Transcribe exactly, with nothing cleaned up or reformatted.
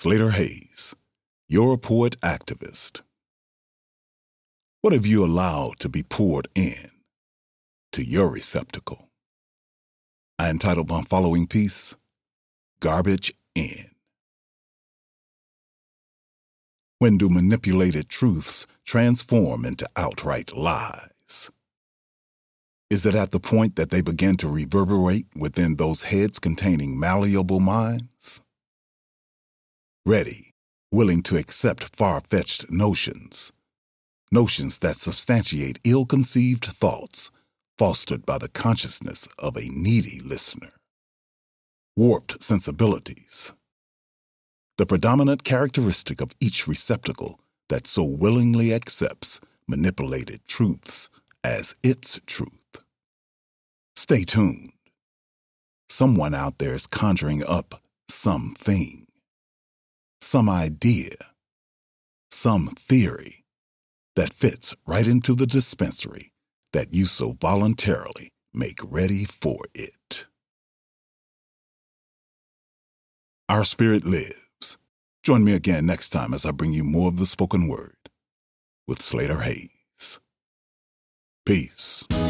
Slater Hayes, your poet activist. What have you allowed to be poured in to your receptacle? I entitled my following piece, Garbage In. When do manipulated truths transform into outright lies? Is it at the point that they begin to reverberate within those heads containing malleable minds? Ready, willing to accept far-fetched notions, notions that substantiate ill-conceived thoughts fostered by the consciousness of a needy listener. Warped sensibilities. The predominant characteristic of each receptacle that so willingly accepts manipulated truths as its truth. Stay tuned. Someone out there is conjuring up something, some idea, some theory that fits right into the dispensary that you so voluntarily make ready for it. Our spirit lives. Join me again next time as I bring you more of the spoken word with Slater Hayes. Peace.